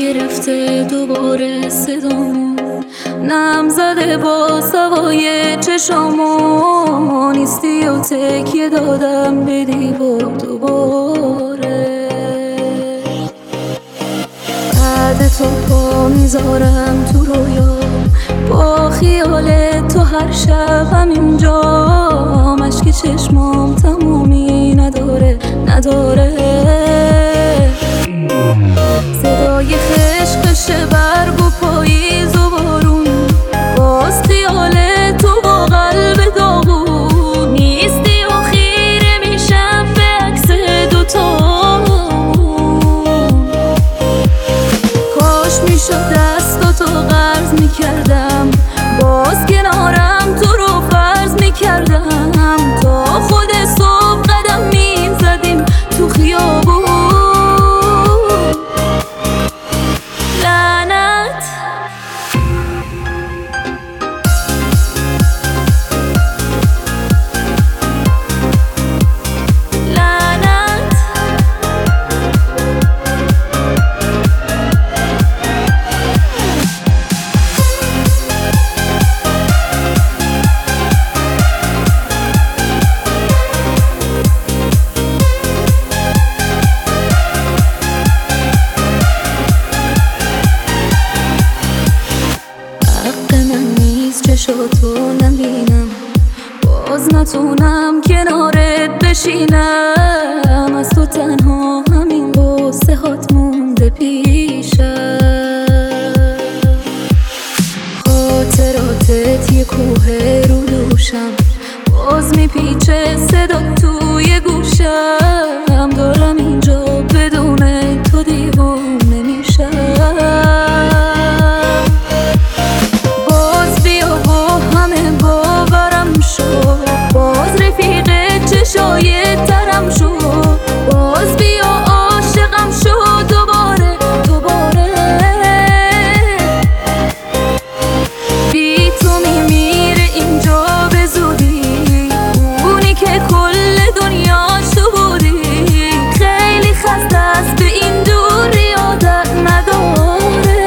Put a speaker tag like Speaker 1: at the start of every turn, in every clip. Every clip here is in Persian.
Speaker 1: گرفته دوباره صدامو، نم زده با سوای چشامو، نیستی و تکیه دادم به دیوار دوباره. بعد تو پا میذارم تو رویا، با خیال تو هر شب همینجا، مشک چشمام تمومی نداره صدای خشخش برگ و پاییز و بارون، باز خیال تو با قلب داغون، نیستی و خیره میشم به عکس دوتامون. کاش میشد دستاتو قرض میکردم، باز کنارم تو رو فرض میکردم، تا خود صبح قدم میزدیم تو خیابون. چشاتو نبینم، باز نتونم کنارت بشینم، از تو تنها همین قصه هات مونده پیشم. خاطراتت یه کوه رو دوشم، باز میپیچه صدا توی گوشم، دارم اینجا بدون تو دیوونه میشم. باز رفیق چشای ترم شو، باز بیا عاشقم شو دوباره بی تو میمیره اینجا به زودی، اونی که کل دنیاش تو بودی، خیلی خسته است به این دوری عادت نداره.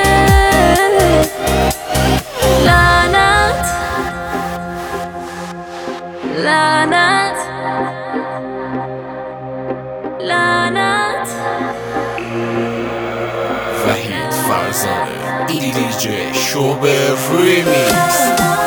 Speaker 1: لعنت
Speaker 2: وحید فرزانه دیجی شوبر ریمیکس.